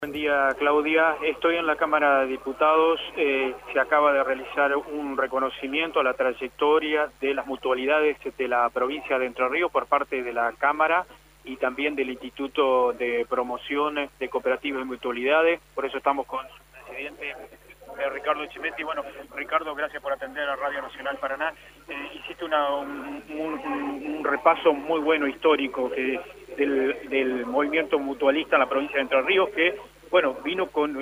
Buen día, Claudia. Estoy en la Cámara de Diputados. Se acaba de realizar un reconocimiento a la trayectoria de las mutualidades de la provincia de Entre Ríos por parte de la Cámara y también del Instituto de Promoción de Cooperativas y Mutualidades. Por eso estamos con su presidente, Ricardo Chimetti. Bueno, Ricardo, gracias por atender a Radio Nacional Paraná. Hiciste un repaso muy bueno histórico del movimiento mutualista en la provincia de Entre Ríos, que bueno, vino con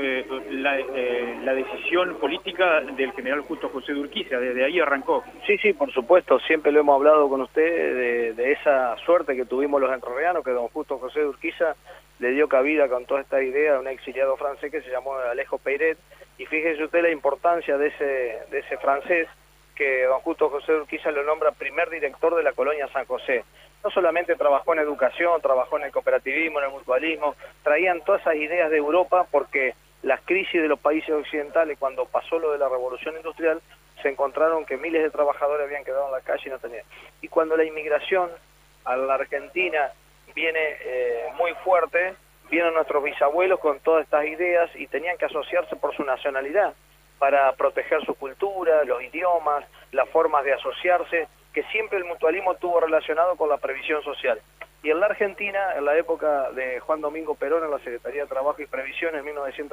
la decisión política del general Justo José de Urquiza, desde ahí arrancó. Sí, por supuesto, siempre lo hemos hablado con usted de esa suerte que tuvimos los entrerrianos, que don Justo José de Urquiza le dio cabida con toda esta idea a un exiliado francés que se llamó Alejo Peyret, y fíjese usted la importancia de ese francés, que don Justo José de Urquiza lo nombra primer director de la colonia San José. No solamente trabajó en educación, trabajó en el cooperativismo, en el mutualismo, traían todas esas ideas de Europa porque las crisis de los países occidentales, cuando pasó lo de la revolución industrial, se encontraron que miles de trabajadores habían quedado en la calle y no tenían. Y cuando la inmigración a la Argentina viene muy fuerte, vienen nuestros bisabuelos con todas estas ideas y tenían que asociarse por su nacionalidad para proteger su cultura, los idiomas, las formas de asociarse, que siempre el mutualismo tuvo relacionado con la previsión social. Y en la Argentina, en la época de Juan Domingo Perón, en la Secretaría de Trabajo y Previsión, en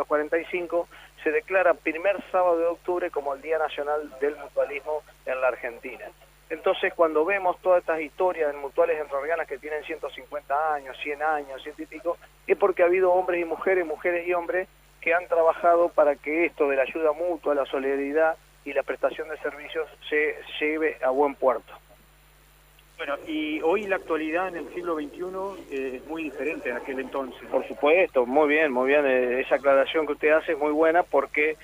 1945, se declara primer sábado de octubre como el Día Nacional del Mutualismo en la Argentina. Entonces, cuando vemos todas estas historias en mutuales entrerrianas que tienen 150 años, 100 años, 100 y pico, es porque ha habido hombres y mujeres y hombres que han trabajado para que esto de la ayuda mutua, la solidaridad y la prestación de servicios se lleve a buen puerto. Bueno, y hoy la actualidad en el siglo XXI es muy diferente a aquel entonces. Por supuesto, muy bien, esa aclaración que usted hace es muy buena porque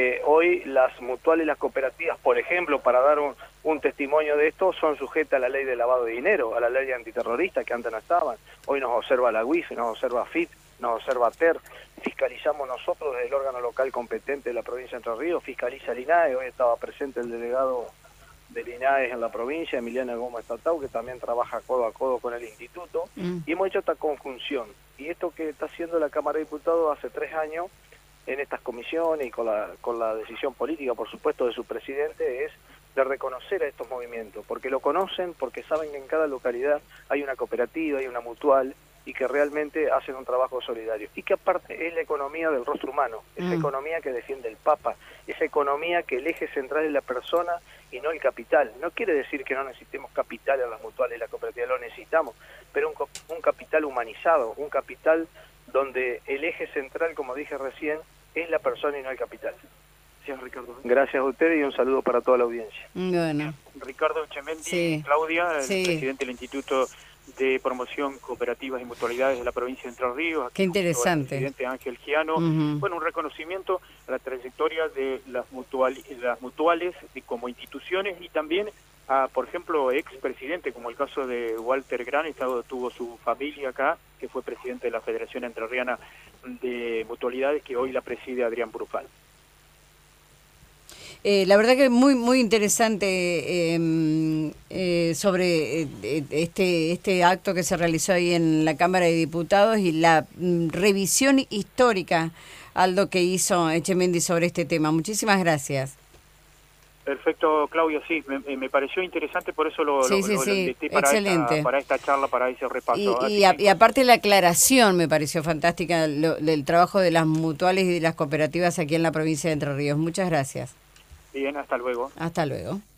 hoy las mutuales y las cooperativas, por ejemplo, para dar un testimonio de esto, son sujetas a la ley de lavado de dinero, a la ley antiterrorista que antes no estaban. Hoy nos observa la UIF, nos observa FIT, nos observa TER, fiscalizamos nosotros desde el órgano local competente de la provincia de Entre Ríos, fiscaliza el INAE, hoy estaba presente el delegado del INAE en la provincia, Emiliano Gómez Tatau, que también trabaja codo a codo con el instituto, y hemos hecho esta conjunción. Y esto que está haciendo la Cámara de Diputados hace 3 años, en estas comisiones y con la decisión política, por supuesto, de su presidente, es de reconocer a estos movimientos, porque lo conocen, porque saben que en cada localidad hay una cooperativa, hay una mutual, y que realmente hacen un trabajo solidario. Y que aparte es la economía del rostro humano, esa economía que defiende el Papa, esa economía que el eje central es la persona y no el capital. No quiere decir que no necesitemos capital en las mutuales y la cooperativa, lo necesitamos, pero un capital humanizado, un capital donde el eje central, como dije recién, es la persona y no el capital. Gracias, Ricardo. Gracias a ustedes y un saludo para toda la audiencia. Bueno. Ricardo Chimetti, Sí. Claudia, el Sí. presidente del Instituto de Promoción Cooperativas y Mutualidades de la provincia de Entre Ríos. Qué interesante. El presidente Ángel Giano. Bueno, un reconocimiento a la trayectoria de las mutuales como instituciones y también a, por ejemplo, expresidente, como el caso de Walter Gran, tuvo su familia acá, que fue presidente de la Federación Entrerriana de Mutualidades, que hoy la preside Adrián Brufal. La verdad que muy interesante sobre este acto que se realizó ahí en la Cámara de Diputados y la revisión histórica, Aldo, que hizo Echemendi sobre este tema. Muchísimas gracias. Perfecto, Claudia, sí, me pareció interesante, por eso lo invité para esta charla, para ese repaso. Y aparte la aclaración me pareció fantástica del trabajo de las mutuales y de las cooperativas aquí en la provincia de Entre Ríos. Muchas gracias. Bien, hasta luego. Hasta luego.